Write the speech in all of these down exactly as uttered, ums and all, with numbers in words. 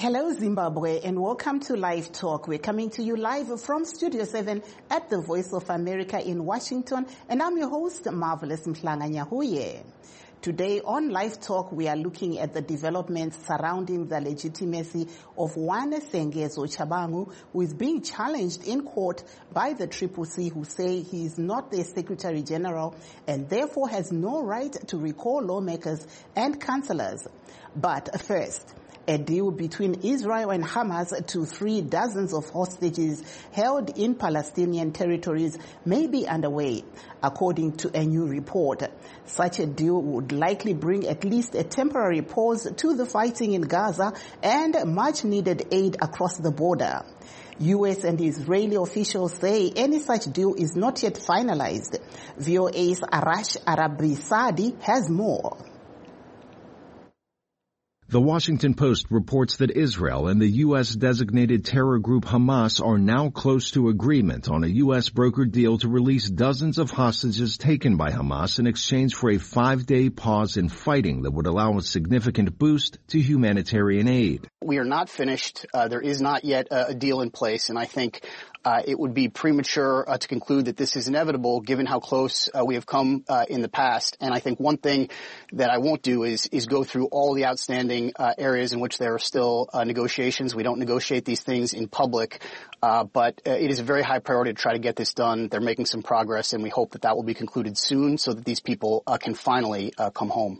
Hello, Zimbabwe, and welcome to Live Talk. We're coming to you live from Studio seven at the Voice of America in Washington, and I'm your host, Marvelous Mhlanga Nyahuye. Today on Live Talk, we are looking at the developments surrounding the legitimacy of Wane Sengezo Chabangu, who is being challenged in court by the Triple C, who say he is not the Secretary General and therefore has no right to recall lawmakers and councillors. But first, a deal between Israel and Hamas to free dozens of hostages held in Palestinian territories may be underway, according to a new report. Such a deal would likely bring at least a temporary pause to the fighting in Gaza and much-needed aid across the border. U S and Israeli officials say any such deal is not yet finalized. V O A's Arash Arabisadi has more. The Washington Post reports that Israel and the U S-designated terror group Hamas are now close to agreement on a U S-brokered deal to release dozens of hostages taken by Hamas in exchange for a five-day pause in fighting that would allow a significant boost to humanitarian aid. We are not finished. Uh, there is not yet a, a deal in place, and I think Uh, it would be premature uh, to conclude that this is inevitable given how close uh, we have come uh, in the past. And I think one thing that I won't do is, is go through all the outstanding uh, areas in which there are still uh, negotiations. We don't negotiate these things in public, uh, but uh, it is a very high priority to try to get this done. They're making some progress, and we hope that that will be concluded soon so that these people uh, can finally uh, come home.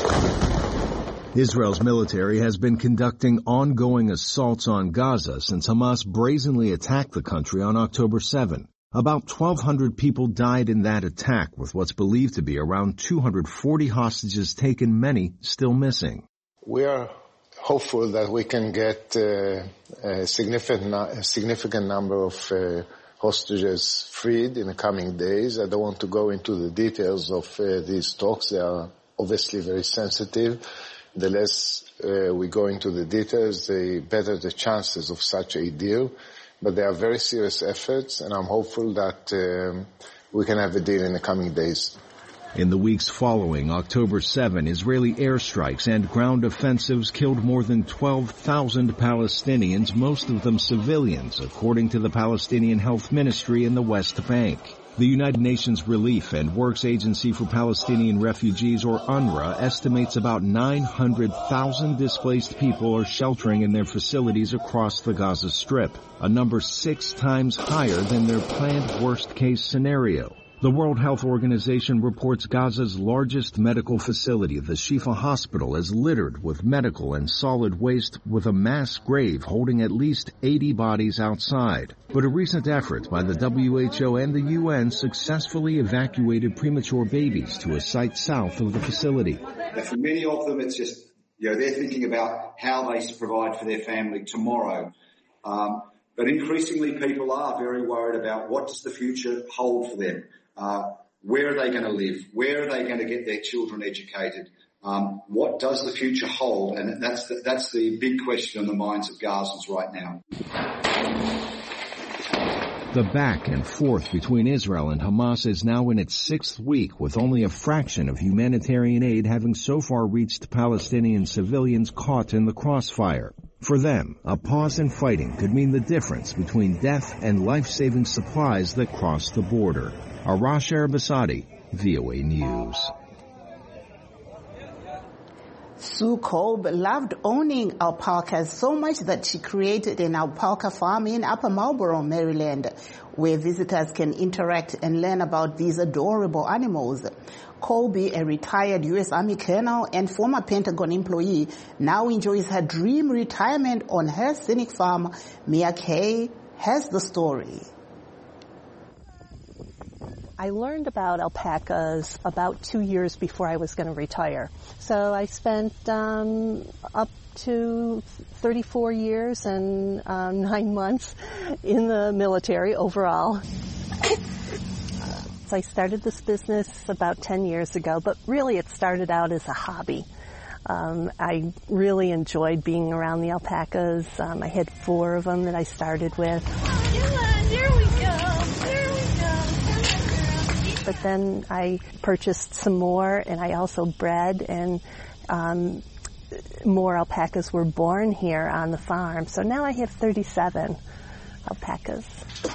Israel's military has been conducting ongoing assaults on Gaza since Hamas brazenly attacked the country on October seventh. About twelve hundred people died in that attack, with what's believed to be around two hundred forty hostages taken, many still missing. We are hopeful that we can get uh, a significant, a significant number of uh, hostages freed in the coming days. I don't want to go into the details of uh, these talks. They are obviously very sensitive. The less uh, we go into the details, the better the chances of such a deal. But they are very serious efforts, and I'm hopeful that um, we can have a deal in the coming days. In the weeks following October seventh, Israeli airstrikes and ground offensives killed more than twelve thousand Palestinians, most of them civilians, according to the Palestinian Health Ministry in the West Bank. The United Nations Relief and Works Agency for Palestinian Refugees, or UNRWA, estimates about nine hundred thousand displaced people are sheltering in their facilities across the Gaza Strip, a number six times higher than their planned worst-case scenario. The World Health Organization reports Gaza's largest medical facility, the Shifa Hospital, is littered with medical and solid waste, with a mass grave holding at least eighty bodies outside. But a recent effort by the W H O and the U N successfully evacuated premature babies to a site south of the facility. For many of them, it's just, you know, they're thinking about how they provide for their family tomorrow. Um, but increasingly, people are very worried about what does the future hold for them. Uh, where are they going to live? Where are they going to get their children educated? Um, what does the future hold? And that's the, that's the big question on the minds of Gazans right now. The back and forth between Israel and Hamas is now in its sixth week, with only a fraction of humanitarian aid having so far reached Palestinian civilians caught in the crossfire. For them, a pause in fighting could mean the difference between death and life-saving supplies that cross the border. Arash Arabasadi, V O A News. Sue Kolb loved owning alpacas so much that she created an alpaca farm in Upper Marlboro, Maryland, where visitors can interact and learn about these adorable animals. Colby, a retired U S Army colonel and former Pentagon employee, now enjoys her dream retirement on her scenic farm. Mia Kay has the story. I learned about alpacas about two years before I was going to retire. So I spent um, up to thirty-four years and uh, nine months in the military overall. So I started this business about ten years ago, but really it started out as a hobby. Um, I really enjoyed being around the alpacas. Um, I had four of them that I started with. There we go. There we go. But then I purchased some more, and I also bred, and um, more alpacas were born here on the farm. So now I have thirty-seven alpacas.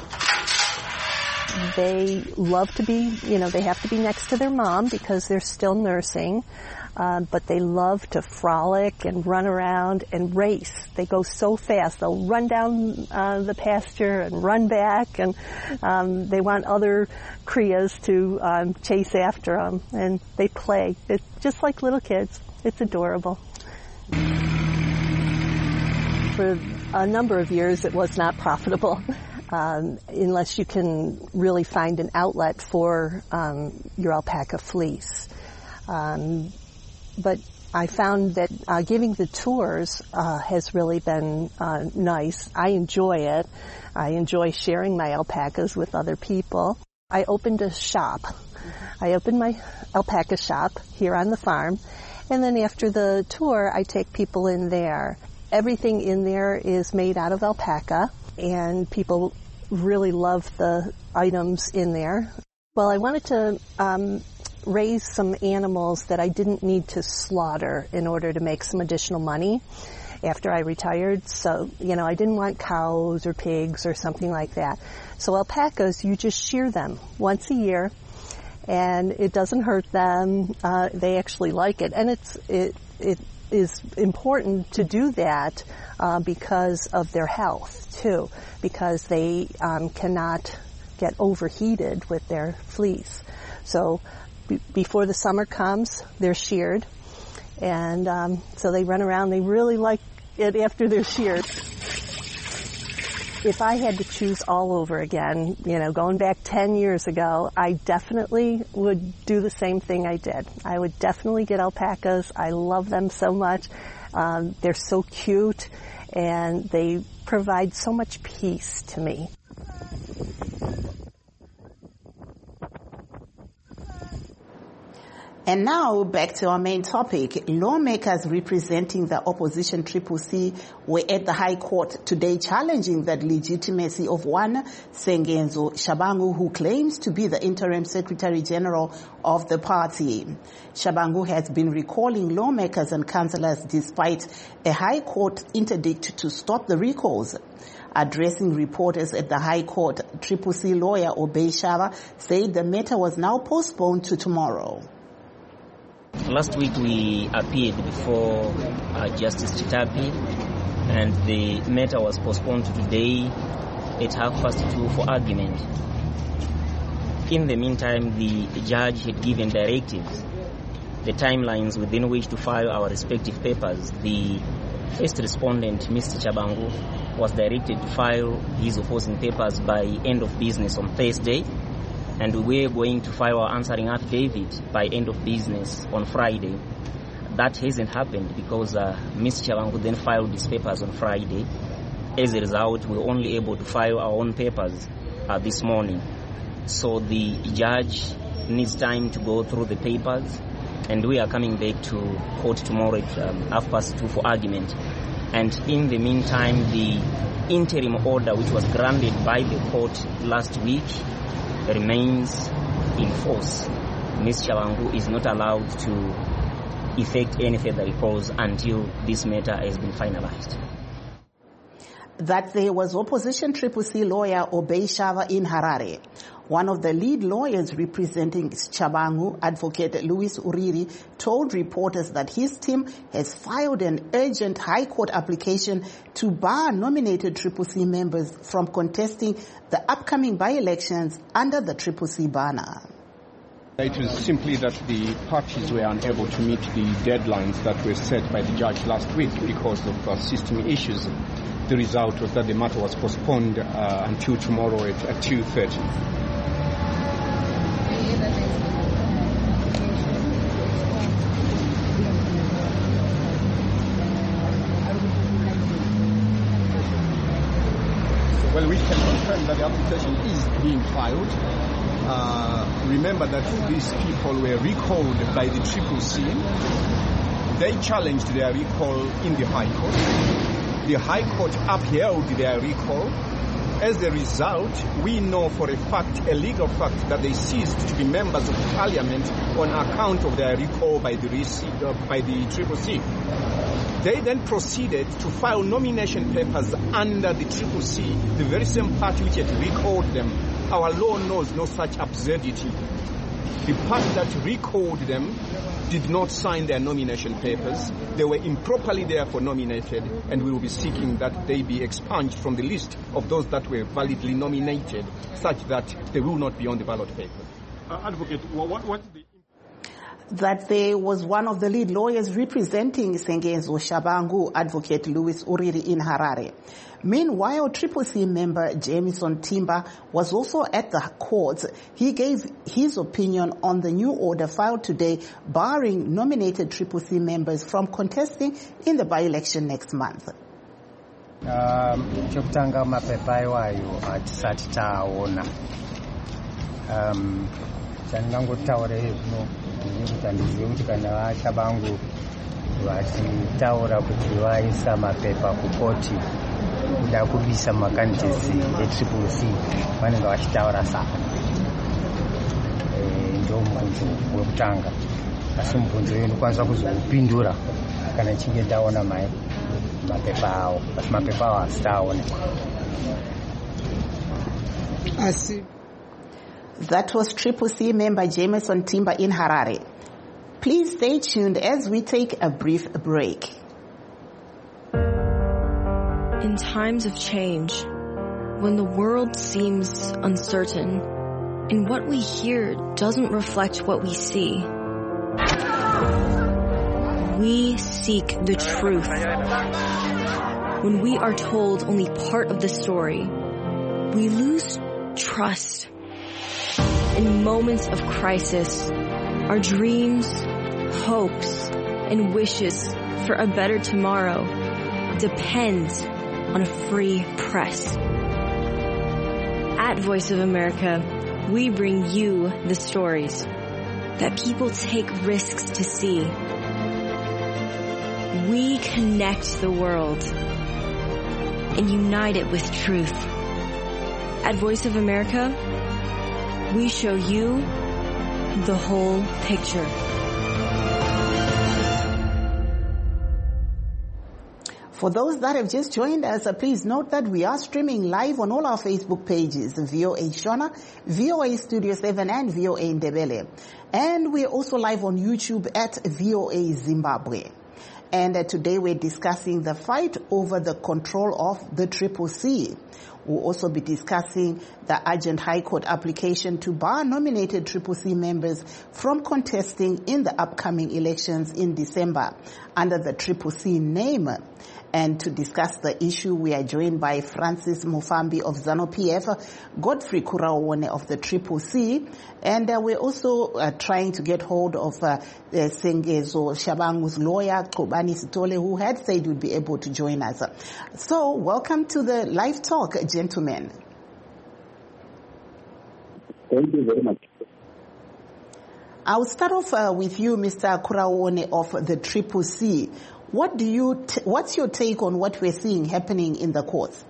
They love to be, you know, they have to be next to their mom because they're still nursing. Uh, but they love to frolic and run around and race. They go so fast. They'll run down uh, the pasture and run back, and um, they want other crias to um, chase after them, and they play. It's just like little kids. It's adorable. For a number of years, it was not profitable. Um, unless you can really find an outlet for um, your alpaca fleece. Um, but I found that uh, giving the tours uh, has really been uh, nice. I enjoy it. I enjoy sharing my alpacas with other people. I opened a shop. I opened my alpaca shop here on the farm, and then after the tour, I take people in there. Everything in there is made out of alpaca, and people really love the items in there. Well, I wanted to um, raise some animals that I didn't need to slaughter in order to make some additional money after I retired. So, you know, I didn't want cows or pigs or something like that. So alpacas, you just shear them once a year, and it doesn't hurt them. Uh, they actually like it, and it's it it is important to do that uh, because of their health too, because they um, cannot get overheated with their fleece. So b- before the summer comes, they're sheared, and um, so they run around. They really like it after they're sheared. If I had to choose all over again, you know, going back ten years ago, I definitely would do the same thing I did. I would definitely get alpacas. I love them so much. Um, they're so cute, and they provide so much peace to me. And now back to our main topic. Lawmakers representing the opposition Triple C were at the High Court today challenging the legitimacy of one Sengenzo Shabangu, who claims to be the interim Secretary General of the party. Shabangu has been recalling lawmakers and councillors despite a High Court interdict to stop the recalls. Addressing reporters at the High Court, Triple C lawyer Obey Shava said the matter was now postponed to tomorrow. Last week we appeared before uh, Justice Chitapi, and the matter was postponed to today at half past two for argument. In the meantime, the judge had given directives, the timelines within which to file our respective papers. The first respondent, Mister Shabangu, was directed to file his opposing papers by end of business on Thursday, and we were going to file our answering affidavit by end of business on Friday. That hasn't happened because uh, Mister Shabangu then filed his papers on Friday. As a result, we were only able to file our own papers uh, this morning. So the judge needs time to go through the papers, and we are coming back to court tomorrow at um, half past two for argument. And in the meantime, the interim order which was granted by the court last week remains in force. Mister Shabangu is not allowed to effect any further recalls until this matter has been finalized. That there was opposition Triple C lawyer Obey Shava in Harare. One of the lead lawyers representing Shabangu, Advocate Louis Uriri, told reporters that his team has filed an urgent High Court application to bar nominated Triple C members from contesting the upcoming by-elections under the Triple C banner. It was simply that the parties were unable to meet the deadlines that were set by the judge last week because of uh, system issues. The result was that the matter was postponed uh, until tomorrow at, at two thirty. Well, we can confirm that the application is being filed. Uh, remember that these people were recalled by the Triple C. They challenged their recall in the High Court. The High Court upheld their recall, As a result, we know for a fact, a legal fact, that they ceased to be members of parliament on account of their recall by the, uh, by the Triple C. They then proceeded to file nomination papers under the Triple C, the very same party which had recalled them. Our law knows no such absurdity. The party that recalled them did not sign their nomination papers. They were improperly therefore nominated, and we will be seeking that they be expunged from the list of those that were validly nominated, such that they will not be on the ballot paper. Uh, Advocate, what, what is the... That there was one of the lead lawyers representing Sengezo Shabangu, Advocate Louis Uriri, in Harare. Meanwhile, Triple C member Jameson Timba was also at the court. He gave his opinion on the new order filed today barring nominated Triple C members from contesting in the by-election next month. Chokutanga mapepa iwayo atisati taona. Um, Chanangutaure no ndizive kuti kana vaShabangu vachitaura kuti vaisa mapepa kukoti kuda kubisa makandidesi eTriple C vanenge vachitaura saka. Ndio mubvunzo wekutanga. Asi mubvunzo uyu ndikwanisa kuzopindura kana tichinge taona mapepa awo. Asi mapepa awo asitaonekwa. Asi. That was Triple C member Jameson Timba in Harare. Please stay tuned as we take a brief break. In times of change, when the world seems uncertain and what we hear doesn't reflect what we see, we seek the truth. When we are told only part of the story, we lose trust. In moments of crisis, our dreams, hopes, and wishes for a better tomorrow depend on a free press. At Voice of America, we bring you the stories that people take risks to see. We connect the world and unite it with truth. At Voice of America, we show you the whole picture. For those that have just joined us, uh, please note that we are streaming live on all our Facebook pages, V O A Shona, V O A Studio seven, and V O A Ndebele. And we're also live on YouTube at V O A Zimbabwe. And uh, today we're discussing the fight over the control of the Triple C. We'll also be discussing the urgent High Court application to bar nominated Triple C members from contesting in the upcoming elections in December under the Triple C name. And to discuss the issue, we are joined by Francis Mufambi of ZANU-P F, Godfrey Kuraone of the Triple C, and uh, we're also uh, trying to get hold of uh, uh, Sengezo Shabangu's lawyer, Kobani Sitole, who had said would be able to join us. So, welcome to the live talk, gentlemen. Thank you very much. I'll start off uh, with you, Mister Kuraone of the Triple C. What do you? T- what's your take on what we're seeing happening in the courts?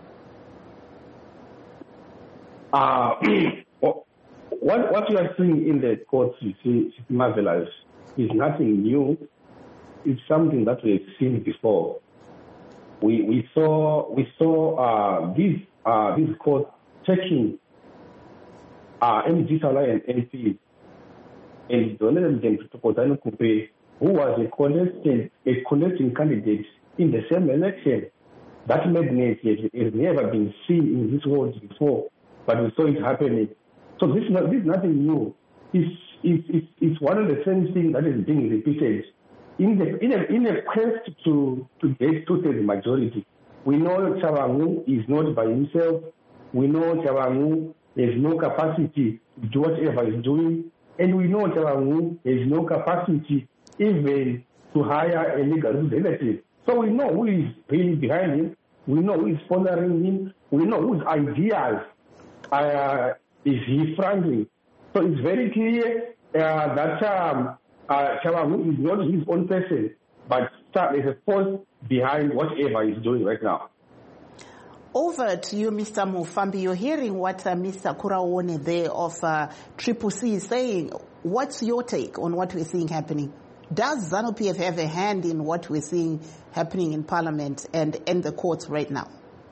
Uh, what what you are seeing in the courts is, is marvelous. It's nothing new. It's something that we've seen before. We we saw we saw uh, these uh, these courts taking uh, M G Salai and M Ps and donating them to Kozani Kupe, who was a contestant, a contesting candidate in the same election. That madness has never been seen in this world before, but we saw it happening. So this, this is nothing new. It's, it's, it's, it's one of the same things that is being repeated. In, the, in, a, in a quest to, to get two-thirds majority, we know Shabangu is not by himself. We know Shabangu has no capacity to do whatever he's doing. And we know Shabangu has no capacity even to hire a legal representative. So we know who is really behind him. We know who is sponsoring him. We know whose ideas uh, is he fronting. So it's very clear uh, that um, uh, Shabangu is not his own person, but is a force behind whatever he's doing right now. Over to you, Mister Mufambi. You're hearing what uh, Mister Kuraone there of uh, Triple C is saying. What's your take on what we're seeing happening? Does ZANU-P F have a hand in what we're seeing happening in Parliament and in the courts right now?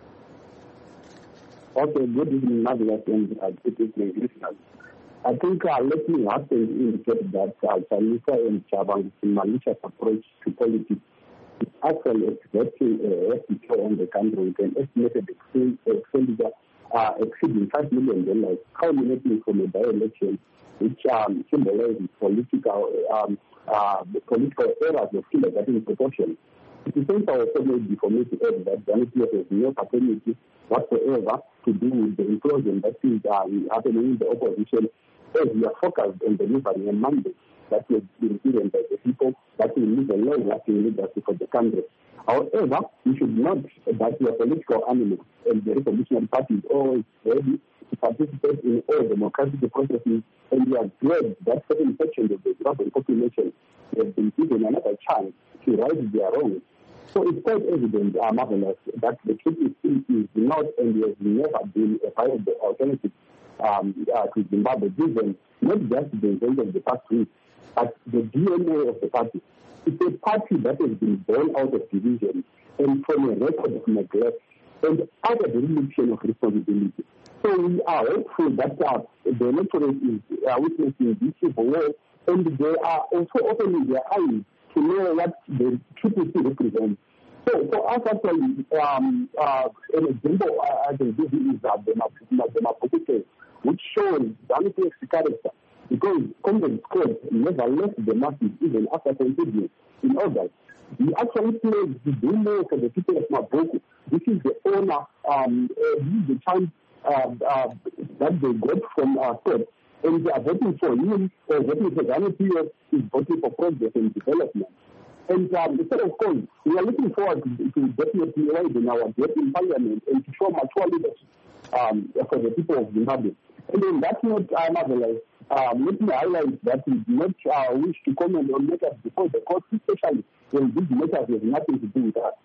Okay, good evening, Marvelous, and uh, good evening, listeners. I think uh, let me have to indicate that uh, Chamisa and Chabang's malicious approach to politics is actually exerting a hefty on the country with an estimated expenditure uh, exceeding five million dollars, culminating from a by-election which um, symbolizes political um, uh, the political errors of kindergarten proportion. It is also maybe for me to add that ZANU-P F has no capability whatsoever to do with the implosion that is um, happening in the opposition, as we are focused on delivering a mandate that has been given by the people that will leave a long-lasting legacy for the country. However, we should note that we are political animals, and the Revolutionary Party is always ready to participate in all democratic processes, and we are glad that certain sections of the Zimbabwean population have been given another chance to right their wrongs. So it's quite evident, uh, Marvelous, that the K P C is not and has never been a viable alternative um, uh, to Zimbabwe, given not just the event of the past week, but the D N A of the party. It's a party that has been born out of division and from a record of neglect and out of the reduction of responsibility. So we are hopeful that uh, the electorate is uh, witnessing this civil war, and they are also opening their eyes to know what the Triple C represents. So for us, actually, um, uh, an example I can give you is that the Maputo case, which shows ZANU-P F's character, because Comrade Scott never left the masses even after contributing in August. He actually played the demo for the people of Maputo. This is the honor, um, uh, this is the chance uh, uh, that they got from our Scott. And they are voting for him, or voting for ZANU-P F is voting for progress and development. And um, so, of course, we are looking forward to, to definitely widen our gap in Parliament and to show mature leadership um, for the people of Zimbabwe. And then that's not uh, marvelous. Um, let me highlight that we do not uh, wish to comment on matters before the court, especially when these matters have nothing to do with us.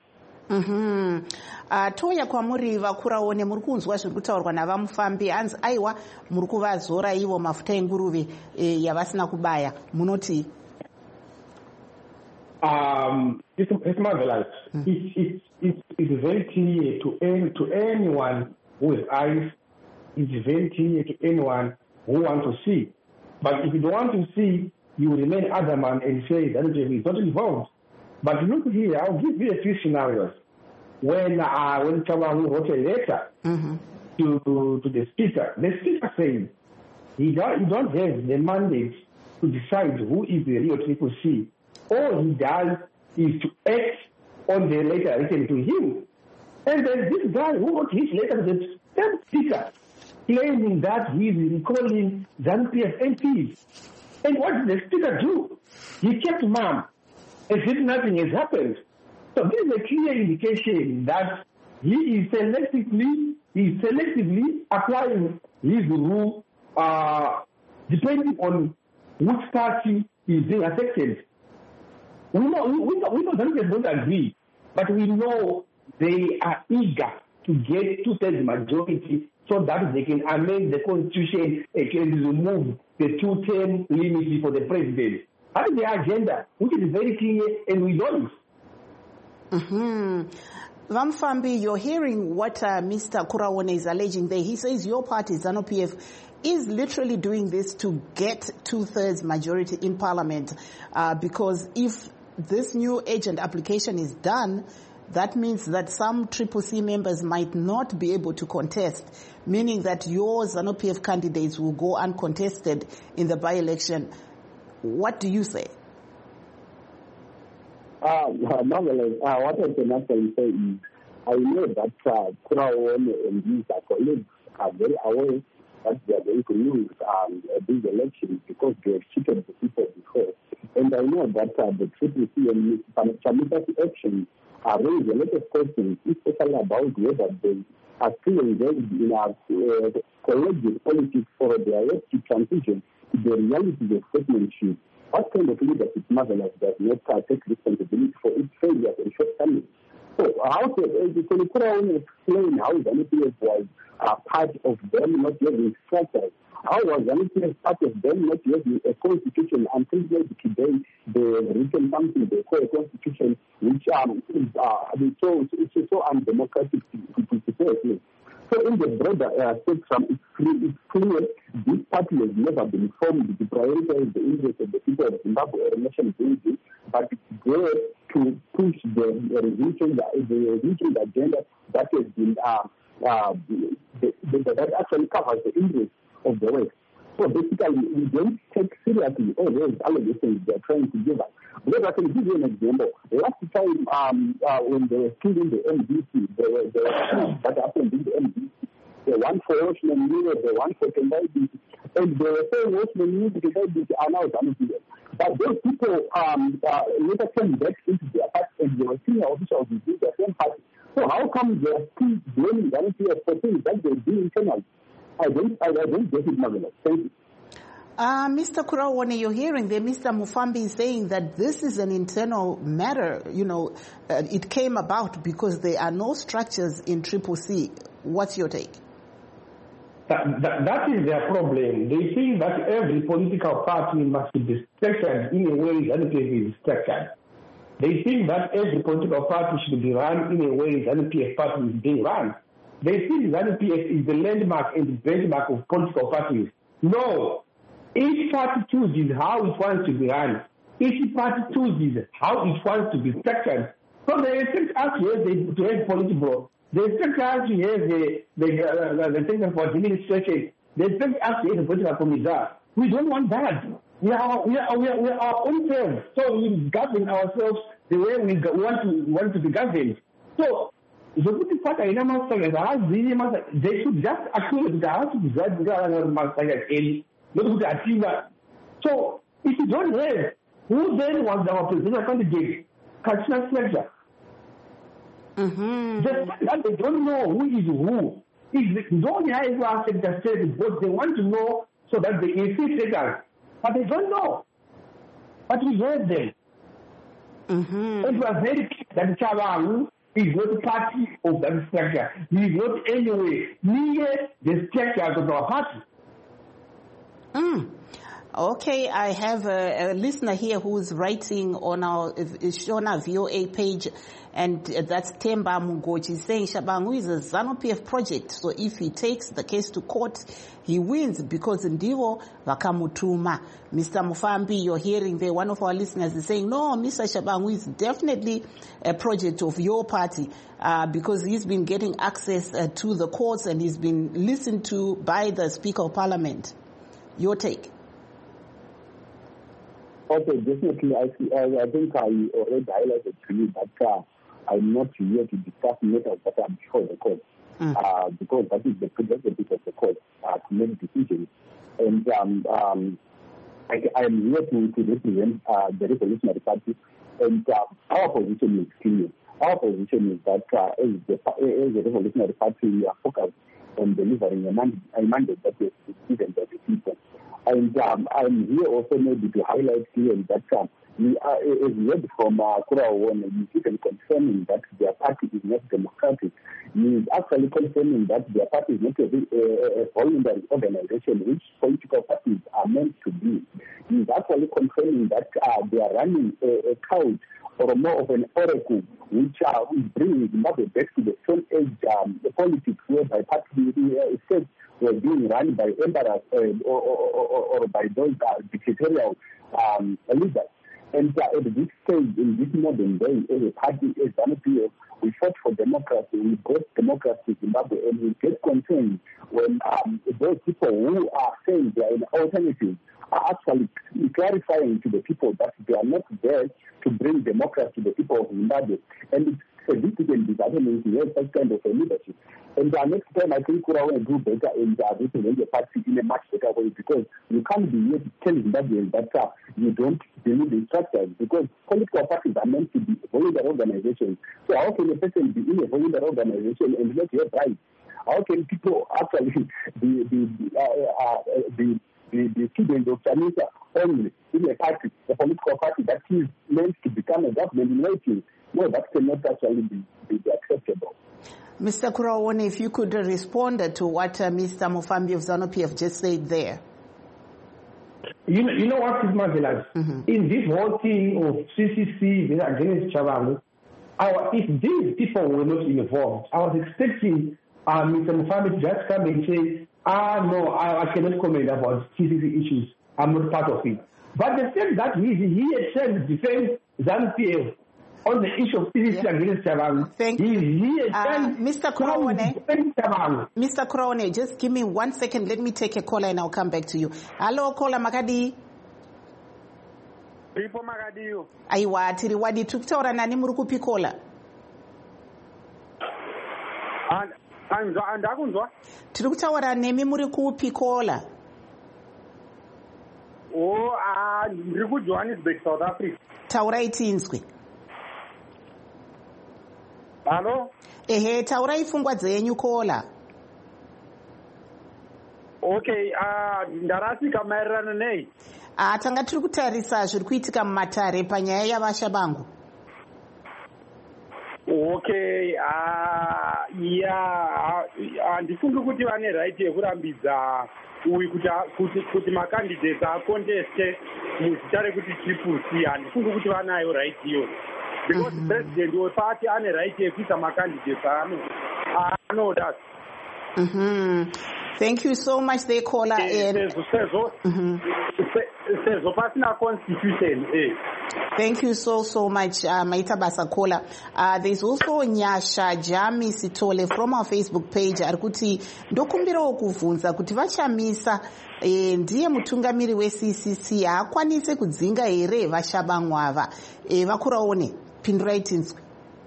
Mhm. Uh, toya kwamuri vakuraone muri kunzwa zviri kutaurwa navamufambi hanzi aiwa muri kuvazora ivo mafuta enguruve e, yavasina kubaya munoti um it's, it's marvelous. Mm. It's, it's, it's, it's very clear to any, to anyone who has eyes. It's very clear to anyone who wants to see. But if you don't want to see, you remain adamant and say that is not involved. But look here, I'll give you a few scenarios. When uh, when Chabangu wrote a letter mm-hmm. to to the speaker, the speaker said he don't, he don't have the mandate to decide who is the real Triple C. All he does is to act on the letter written to him. And then this guy who wrote his letter to the same speaker, claiming that he is recalling ZANU-P F M Ps. And what did the speaker do? He kept mum, as if nothing has happened. So this is a clear indication that he is selectively, he is selectively applying his rule uh, depending on which party is being affected. We know, we know, we know that they don't agree, but we know they are eager to get two-thirds majority so that they can amend the constitution and can remove the two-term limit for the president. That is the agenda, which is very clear, and we know it. Mm-hmm. Vamfambi, you're hearing what uh, Mister Kuraone is alleging there. He says your party, ZANU-P F, is literally doing this to get two-thirds majority in Parliament uh, because if this new agent application is done, that means that some Triple C members might not be able to contest, meaning that your ZANU-P F candidates will go uncontested in the by-election. What do you say? Uh, marvelous. Uh, what I can actually say is, I know that uh, Kuraone and his colleagues are very aware that they are going to lose um, these elections because they have cheated the people before. And I know that uh, the Triple C and Chamisa's actions are raising a lot of questions, especially about whether they are still engaged in our uh, collegiate politics for their elective transition to the realities of statesmanship. What kind of leadership Marvelous does not take responsibility for its failures and shortcomings? So how can Kuraone explain how ZANU-P F was uh, part of them not having structures? How was ZANU-P F part of them not having a constitution until today they written something they call a constitution which um, is uh, so, it's so undemocratic to, to, to say it. So in the broader uh, spectrum, it's clear, it's clear this party has never been formed to prioritize the interests of the people of Zimbabwe or nation building, but it's there to push the, the resolution, the, the resolution agenda that has been uh, uh, the, the, the, that actually covers the interests of the West. So basically, we don't take seriously all those allegations they are trying to give us. Because I can give you an example. Last time um, uh, when they were killing the M D C, there were there were that happened in the M D C. The one for Watchman News, the one for Tendai B C. And they were saying Watchman News and Tendai B C are now ZANU-P F. But those people um, uh, later came back into their party and they were senior officials within the same party. So how come they are still blaming ZANU-P F for things that they do internally? I don't, I don't get it, Marvelous. Thank you. Uh, Mister Kuraone, you're hearing there, Mister Mufambi is saying that this is an internal matter. You know, uh, it came about because there are no structures in Triple C. What's your take? That, that, that is their problem. They think that every political party must be structured in a way that it is structured. They think that every political party should be run in a way that the P F party is being run. They think that the P F is the landmark and the benchmark of political parties. No. Each party chooses how it wants to be run. Each party chooses how it wants to be structured. So they expect us here to have political. They expect us to have the, the, uh, the Center for Administration. They expect us to have a political commissar. We don't want that. We are, we are, we are, we are our own selves. So we govern ourselves the way we want to, want to be governed. So, they should just acknowledge that. So, if you don't have, who then was our presidential candidate? Cultural structure. Mm-hmm. Just that they don't know who is who. If they don't have our sector state, but they want to know so that they infiltrate us. But they don't know. But we have them. Mm-hmm. And we are very clear that Chabangu is not party of that structure. He is not anyway near the structure of our party. Mm. Okay, I have a, a listener here who's writing on our Shona V O A page, and that's Temba Mugochi saying Shabangu is a ZANU-P F project, so if he takes the case to court, he wins because Ndivo Vakamutuma. Mister Mufambi, you're hearing there, one of our listeners is saying, no, Mister Shabangu is definitely a project of your party uh, because he's been getting access uh, to the courts and he's been listened to by the Speaker of Parliament. Your take? Okay, definitely. I, I, I think I already highlighted to you that uh, I'm not here to discuss matters that are before the court, mm. uh, because that is the prerogative of the court uh, to make decisions. And um, um, I, I am here to, to represent uh, the Revolutionary Party, and uh, our position is clear. Our position is that uh, as, the, as the Revolutionary Party, we are focused on delivering a mandate, a mandate that is given by the people. And um, I'm here also maybe to highlight here that um, we are, as we heard from uh, Kuraone, he's even confirming that their party is not democratic. He is actually confirming that their party is not a, a, a voluntary organization, which political parties are meant to be. He is actually confirming that uh, they are running a, a cult or more of an oracle, which uh, is bringing Zimbabwe back to the Stone Age um, the politics whereby party uh, states were being run by emperors uh, or, or, or, or by those uh, dictatorial um, leaders. And uh, at this stage, in this modern day, as a party, as ZANU-P F, we fought for democracy. We brought democracy in Zimbabwe, and we get concerned when um, those people who are saying they are an alternative are actually clarifying to the people that they are not there to bring democracy to the people of Zimbabwe. And it's a significant disagreement to have such kind of a leadership. And uh, next time, I think Kuraone will do better and uh, represent the party in a much better way, because you can't be here to tell Zimbabweans that uh, you don't believe in structures, because political parties are meant to be voluntary organizations. So how can a person be in a voluntary organization and not have rights? How can people actually be, be, uh, uh, be The, the students of Chanisa only in a party, a political party that is meant to become a government in waiting? No, that cannot actually be, be acceptable. Mister Kuraone, if you could respond to what uh, Mister Mufambi of ZANU-P F just said there. You know, you know what is marvelous? Mm-hmm. In this whole thing of C C C against Chabangu, our, if these people were not involved, I was expecting uh, Mister Mufambi to just come and say, ah, no, I, I cannot comment about C C C issues. I'm not part of it. But the fact that he, he had defend ZANU-P F on the issue of C C C yeah. against Chabangu. Thank you. He, he uh, Mister Kuraone, Mister Kuraone, just give me one second. Let me take a caller and I'll come back to you. Hello, caller Makadi. Ripo Makadi. Aiwa, tiri wadi tukitaura nani murukupi caller? Anzwa, andakunzwa? Tiri kutaura nemi murikupi caller? Oh, ah, ndiriku Johannesburg, South Africa. Taura itinzwi. Hello? Ehe, taura ifungwa dzenyu kola. Okay, ah, uh, ndarasika maererano nei. Ah, tanga tiri kutarisa zviri kuitika mumatare panyaya yavasha bangu. Okay, ah, uh, yeah, handifungi kuti vane right yekurambidza uyu kuti kuti kuti makandidates akonteste muzita rekuti triple C. Handifungi kuti vanayo right iyo. Because mm-hmm. president weparty ane right yekuisa makandidates ano anoda. Mhm. Thank you so much, they caller. And sezo pasina constitution. Thank you so so much, uh, Maita Basakola. Uh, there's also Nyasha Jami Sitole from our Facebook page. Arikuti ndokumbira okuvunza kuti vachamisa eh, ndiye mutungamiri we C C C akwanise kudzinga here vashabangwava. Eh, Vakuraone pindura itinzwe.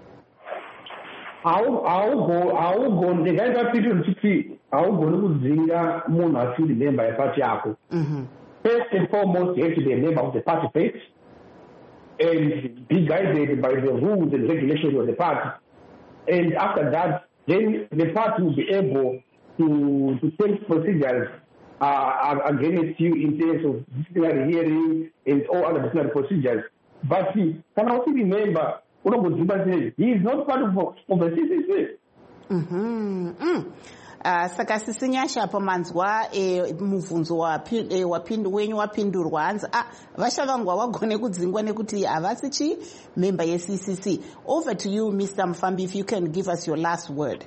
Au au go au go ndikaita pito nchiti au go nokudzinga munhu asiri member yeparty yako. Mhm. First and foremost, you have to be a member of the party first and be guided by the rules and regulations of the party. And after that, then the party will be able to to take procedures uh, against you in terms of disciplinary hearing and all other disciplinary procedures. But see, can I also remember, he is not part of, of the C C C. Mm-hmm. Mm. Uh, saka sisinyasha pamanzwa e, muvunzo wa e, wapindu wenyu wapindurwa hanzi ah vashavangwa wagone kudzingwa nekuti havasichi member ye C C C. Over to you, Mister Mufambi, if you can give us your last word.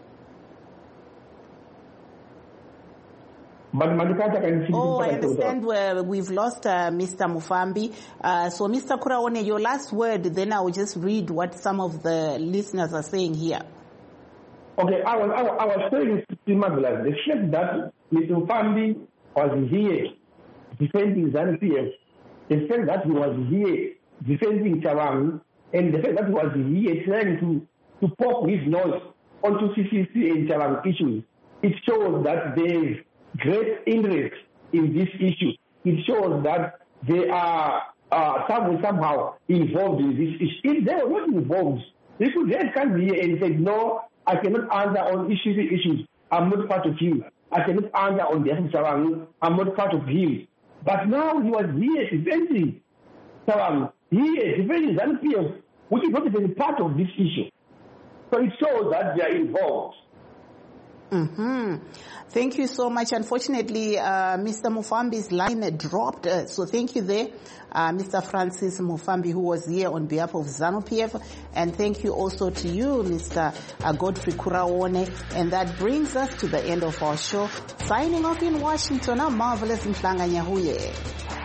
Oh, I understand where we've lost uh, Mister Mufambi. Uh, so, Mister Kuraone, your last word, then I will just read what some of the listeners are saying here. Okay, I was, I was, I was saying it's marvelous. The fact that Mister Mufambi was here defending ZANU-P F, the fact that he was here defending Chabangu, and the fact that he was here trying to, to poke his nose onto C C C and Chabangu issues, it shows that there is great interest in this issue. It shows that they are uh, some, somehow involved in this issue. If they were not involved, they could then come here and say, no, I cannot answer on issues issues. I'm not part of him. I cannot answer on the Chabangu. I'm not part of him. But now he was here defending Chabangu. Here defending ZANU-P F, which is not even part of this issue. So it shows that they are involved. Mm-hmm. Thank you so much. Unfortunately, uh, Mister Mufambi's line dropped. Uh, so thank you there, uh, Mister Francis Mufambi, who was here on behalf of ZANU-P F. And thank you also to you, Mister Uh, Godfrey Kuraone. And that brings us to the end of our show. Signing off in Washington, I'm Marvelous Mhlanga Nyahuye.